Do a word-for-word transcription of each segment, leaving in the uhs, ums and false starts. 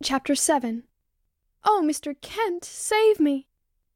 Chapter seven. Oh, Mister Kent, save me!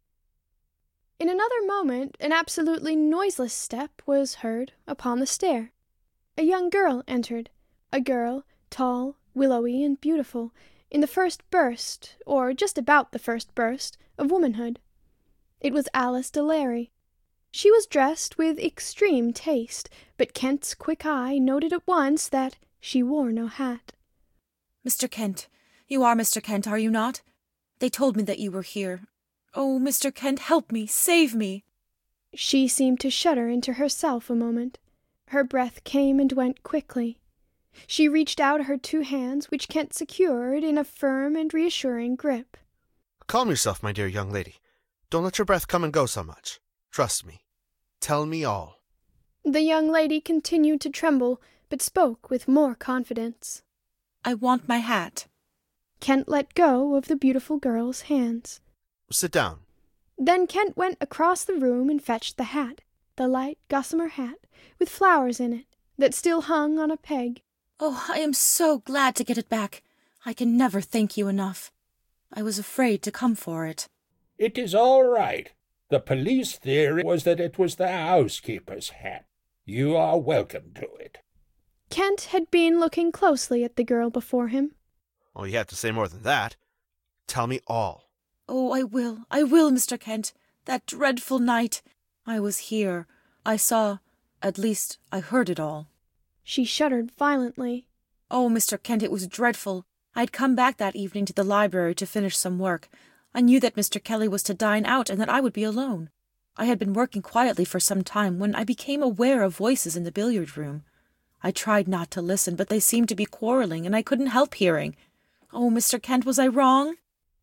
In another moment an absolutely noiseless step was heard upon the stair. A young girl entered, a girl, tall, willowy, and beautiful, in the first burst, or just about the first burst, of womanhood. It was Alice Delarey. She was dressed with extreme taste, but Kent's quick eye noted at once that she wore no hat. Mister Kent, you are Mister Kent, are you not? They told me that you were here. Oh, Mister Kent, help me, save me. She seemed to shudder into herself a moment. Her breath came and went quickly. She reached out her two hands, which Kent secured in a firm and reassuring grip. Calm yourself, my dear young lady. Don't let your breath come and go so much. Trust me. Tell me all. The young lady continued to tremble, but spoke with more confidence. I want my hat. Kent let go of the beautiful girl's hands. Sit down. Then Kent went across the room and fetched the hat, the light gossamer hat, with flowers in it, that still hung on a peg. Oh, I am so glad to get it back. I can never thank you enough. I was afraid to come for it. It is all right. The police theory was that it was the housekeeper's hat. You are welcome to it. Kent had been looking closely at the girl before him. Oh, you have to say more than that. Tell me all. Oh, I will, I will, Mister Kent. That dreadful night. I was here. I saw, at least I heard it all. She shuddered violently. Oh, Mister Kent, it was dreadful. I had come back that evening to the library to finish some work. I knew that Mister Kelly was to dine out and that I would be alone. I had been working quietly for some time when I became aware of voices in the billiard room. I tried not to listen, but they seemed to be quarrelling, and I couldn't help hearing. Oh, Mister Kent, was I wrong?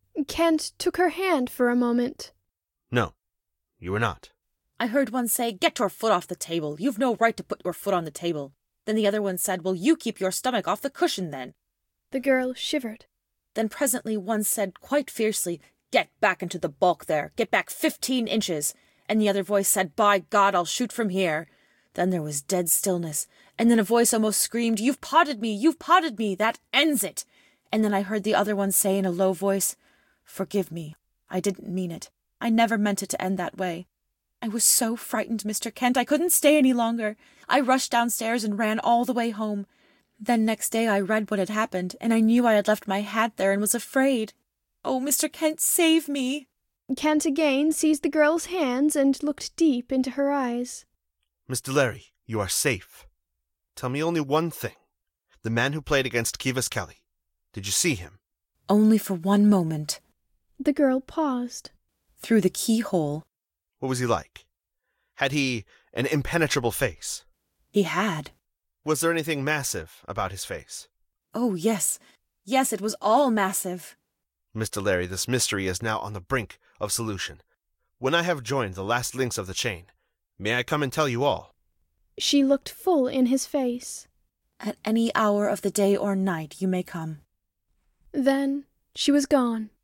Kent took her hand for a moment. No, you were not. I heard one say, "Get your foot off the table. You've no right to put your foot on the table." Then the other one said, "Well, you keep your stomach off the cushion then." The girl shivered. Then presently one said quite fiercely, "Get back into the bulk there. Get back fifteen inches." And the other voice said, "By God, I'll shoot from here." Then there was dead stillness, and then a voice almost screamed, "You've potted me, you've potted me, that ends it." And then I heard the other one say in a low voice, "Forgive me, I didn't mean it. I never meant it to end that way." I was so frightened, Mister Kent, I couldn't stay any longer. I rushed downstairs and ran all the way home. Then next day I read what had happened, and I knew I had left my hat there and was afraid. Oh, Mister Kent, save me. Kent again seized the girl's hands and looked deep into her eyes. Miss Delarey, you are safe. Tell me only one thing. The man who played against Kivas Kelly. Did you see him? Only for one moment. The girl paused. Through the keyhole. What was he like? Had he an impenetrable face? He had. Was there anything massive about his face? Oh, yes. Yes, it was all massive. Miss Delarey, this mystery is now on the brink of solution. When I have joined the last links of the chain, may I come and tell you all? She looked full in his face. At any hour of the day or night you may come. Then she was gone.